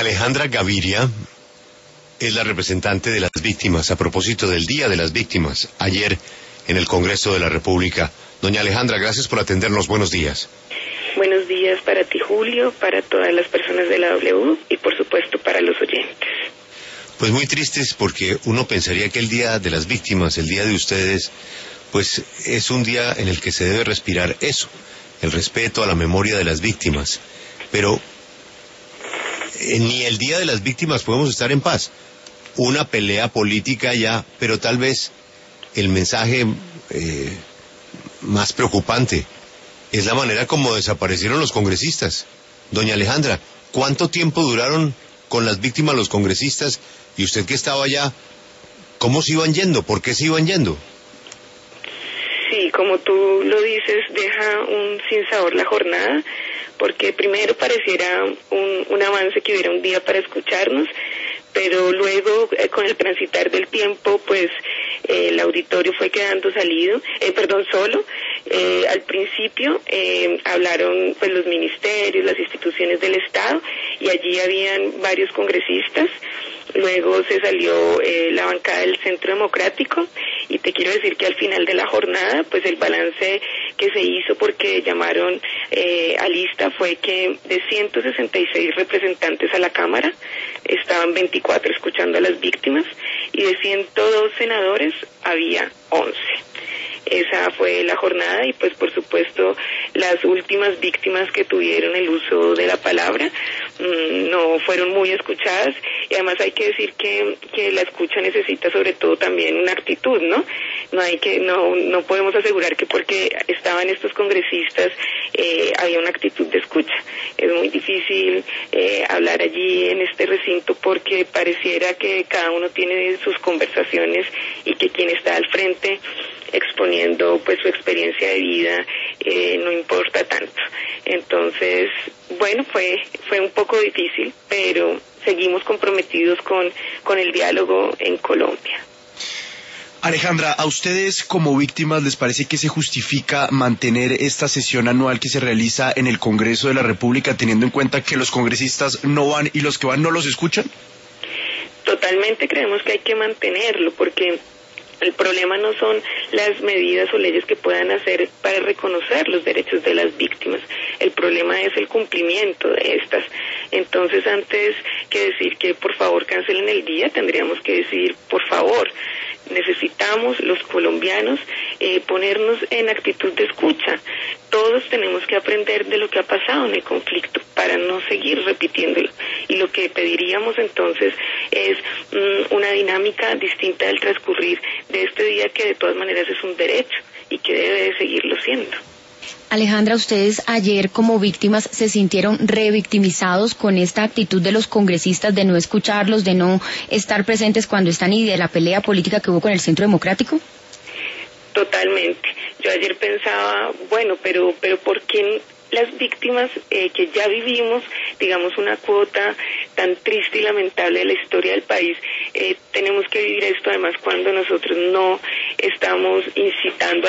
Alejandra Gaviria es la representante de las víctimas a propósito del Día de las Víctimas, ayer en el Congreso de la República. Doña Alejandra, gracias por atendernos. Buenos días. Buenos días para ti, Julio, para todas las personas de la W y, por supuesto, para los oyentes. Pues muy tristes porque uno pensaría que el Día de las Víctimas, el Día de ustedes, pues es un día en el que se debe respirar eso, el respeto a la memoria de las víctimas. Pero ni el Día de las Víctimas podemos estar en paz. Una pelea política ya, pero tal vez el mensaje más preocupante es la manera como desaparecieron los congresistas. Doña Alejandra, ¿cuánto tiempo duraron con las víctimas los congresistas? Y usted que estaba allá, ¿cómo se iban yendo? ¿Por qué se iban yendo? Sí, como tú lo dices, deja un sinsabor la jornada, porque primero pareciera un avance que hubiera un día para escucharnos, pero luego con el transitar del tiempo pues el auditorio fue quedando solo. Al principio hablaron pues los ministerios, las instituciones del Estado, y allí habían varios congresistas. Luego se salió la bancada del Centro Democrático, y te quiero decir que al final de la jornada pues el balance que se hizo, porque llamaron a lista, fue que de 166 representantes a la Cámara estaban 24 escuchando a las víctimas, y de 102 senadores había 11. Esa fue la jornada, y pues por supuesto las últimas víctimas que tuvieron el uso de la palabra no fueron muy escuchadas, y además hay que decir que la escucha necesita sobre todo también una actitud, ¿no? No podemos asegurar que porque estaban estos congresistas había una actitud de escucha. Es muy difícil hablar allí en este recinto, porque pareciera que cada uno tiene sus conversaciones y que quien está al frente exponiendo pues su experiencia de vida no importa tanto. Entonces, bueno, fue un poco difícil, pero seguimos comprometidos con el diálogo en Colombia. Alejandra, ¿a ustedes como víctimas les parece que se justifica mantener esta sesión anual que se realiza en el Congreso de la República, teniendo en cuenta que los congresistas no van y los que van no los escuchan? Totalmente creemos que hay que mantenerlo, porque el problema no son las medidas o leyes que puedan hacer para reconocer los derechos de las víctimas. El problema es el cumplimiento de estas. Entonces, antes que decir que por favor cancelen el día, tendríamos que decir por favor, necesitamos los colombianos ponernos en actitud de escucha. Todos tenemos que aprender de lo que ha pasado en el conflicto para no seguir repitiéndolo. Y lo que pediríamos entonces es una dinámica distinta del transcurrir de este día, que de todas maneras es un derecho y que debe de seguirlo siendo. Alejandra, ustedes ayer como víctimas se sintieron revictimizados con esta actitud de los congresistas de no escucharlos, de no estar presentes cuando están, y de la pelea política que hubo con el Centro Democrático. Totalmente. Yo ayer pensaba, bueno, pero ¿por qué las víctimas que ya vivimos, digamos, una cuota tan triste y lamentable de la historia del país, tenemos que vivir esto además cuando nosotros no estamos incitando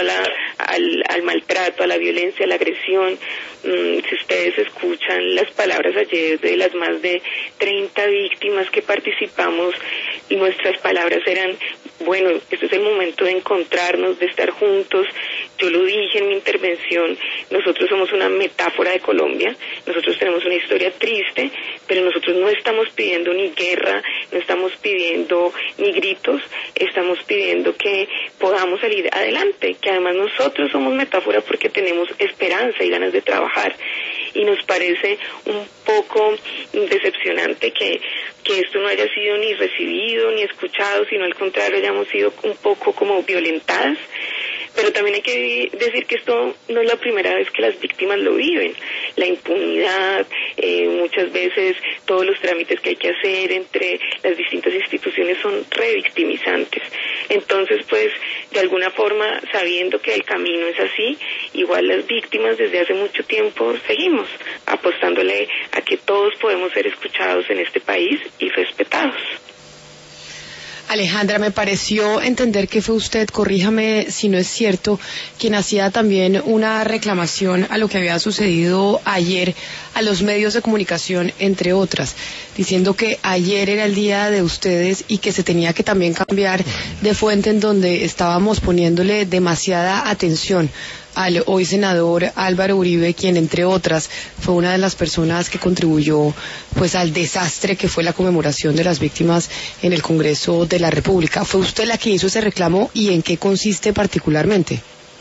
al maltrato, a la violencia, a la agresión? Si ustedes escuchan las palabras ayer de las más de 30 víctimas que participamos, nuestras palabras eran, bueno, este es el momento de encontrarnos, de estar juntos. Yo lo dije en mi intervención, nosotros somos una metáfora de Colombia, nosotros tenemos una historia triste, pero nosotros no estamos pidiendo ni guerra, no estamos pidiendo ni gritos, estamos pidiendo que podamos salir adelante, que además nosotros somos metáfora porque tenemos esperanza y ganas de trabajar. Y nos parece un poco decepcionante que esto no haya sido ni recibido ni escuchado, sino al contrario hayamos sido un poco como violentadas. Pero también hay que decir que esto no es la primera vez que las víctimas lo viven. La impunidad, muchas veces todos los trámites que hay que hacer entre las distintas instituciones son revictimizantes. Entonces, pues, de alguna forma, sabiendo que el camino es así, igual las víctimas desde hace mucho tiempo seguimos apostándole a que todos podemos ser escuchados en este país y respetados. Alejandra, me pareció entender que fue usted, corríjame si no es cierto, quien hacía también una reclamación a lo que había sucedido ayer a los medios de comunicación, entre otras, diciendo que ayer era el día de ustedes y que se tenía que también cambiar de fuente en donde estábamos poniéndole demasiada atención al hoy senador Álvaro Uribe, quien entre otras fue una de las personas que contribuyó pues al desastre que fue la conmemoración de las víctimas en el Congreso de la República. ¿Fue usted la que hizo ese reclamo y en qué consiste particularmente?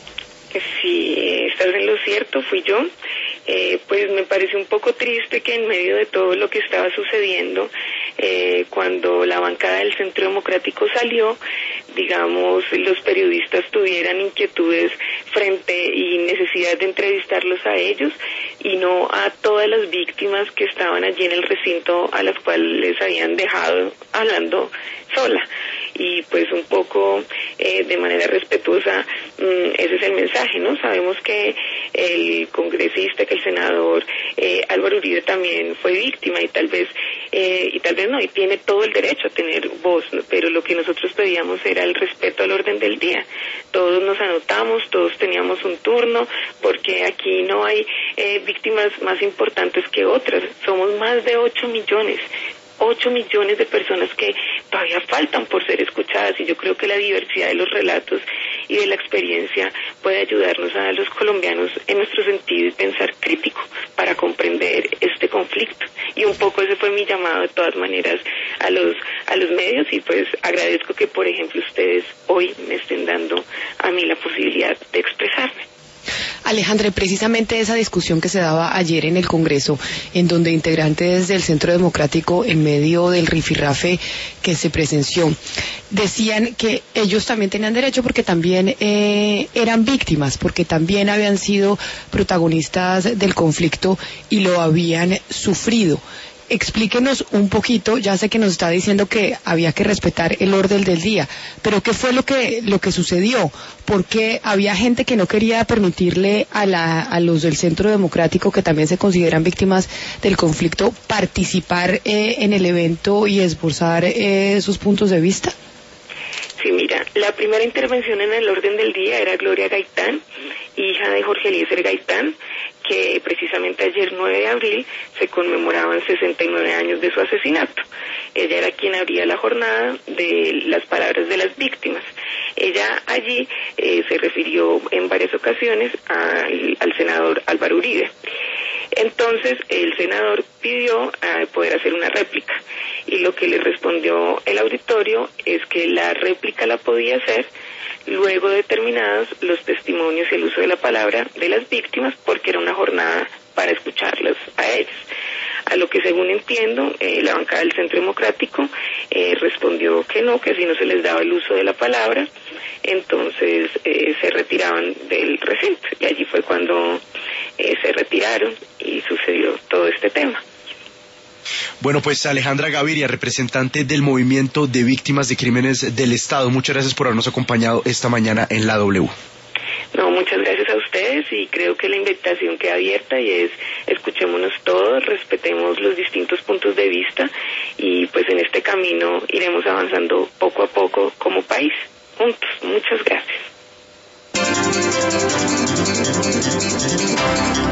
Sí, estás en lo cierto, fui yo. Pues me parece un poco triste que en medio de todo lo que estaba sucediendo, cuando la bancada del Centro Democrático salió, digamos, los periodistas tuvieran inquietudes frente y necesidad de entrevistarlos a ellos y no a todas las víctimas que estaban allí en el recinto a las cuales les habían dejado hablando sola. Y pues un poco de manera respetuosa, ese es el mensaje, ¿no? Sabemos que el congresista, que el senador Álvaro Uribe también fue víctima y tal vez no, y tiene todo el derecho a tener voz, ¿no? Pero lo que nosotros pedíamos era el respeto al orden del día. Todos nos anotamos, todos teníamos un turno, porque aquí no hay víctimas más importantes que otras. Somos más de 8 millones de personas que todavía faltan por ser escuchadas, y yo creo que la diversidad de los relatos y de la experiencia puede ayudarnos a los colombianos en nuestro sentido y pensar crítico para comprender este conflicto. Y un poco ese fue mi llamado de todas maneras a los medios, y pues agradezco que por ejemplo ustedes hoy me estén dando a mí la posibilidad de expresarme. Alejandra, precisamente esa discusión que se daba ayer en el Congreso, en donde integrantes del Centro Democrático, en medio del rifirrafe que se presenció, decían que ellos también tenían derecho porque también eran víctimas, porque también habían sido protagonistas del conflicto y lo habían sufrido. Explíquenos un poquito, ya sé que nos está diciendo que había que respetar el orden del día, pero ¿qué fue lo que sucedió? Porque había gente que no quería permitirle a los del Centro Democrático, que también se consideran víctimas del conflicto, participar en el evento y esbozar sus puntos de vista. Sí, mira, la primera intervención en el orden del día era Gloria Gaitán, hija de Jorge Eliezer Gaitán, que precisamente ayer 9 de abril se conmemoraban 69 años de su asesinato. Ella era quien abría la jornada de las palabras de las víctimas. Ella allí se refirió en varias ocasiones al senador Álvaro Uribe. Entonces el senador pidió poder hacer una réplica, y lo que le respondió el auditorio es que la réplica la podía hacer luego de terminados los testimonios y el uso de la palabra de las víctimas, porque era una jornada para escucharlas a ellas. A lo que, según entiendo, la bancada del Centro Democrático respondió que no, que si no se les daba el uso de la palabra, entonces se retiraban del recinto, y allí fue cuando se retiraron y sucedió todo este tema. Bueno, pues Alejandra Gaviria, representante del Movimiento de Víctimas de Crímenes del Estado, muchas gracias por habernos acompañado esta mañana en la W. No, muchas gracias a ustedes, y creo que la invitación queda abierta, y es: escuchémonos todos, respetemos los distintos puntos de vista, y pues en este camino iremos avanzando poco a poco como país, juntos. Muchas gracias.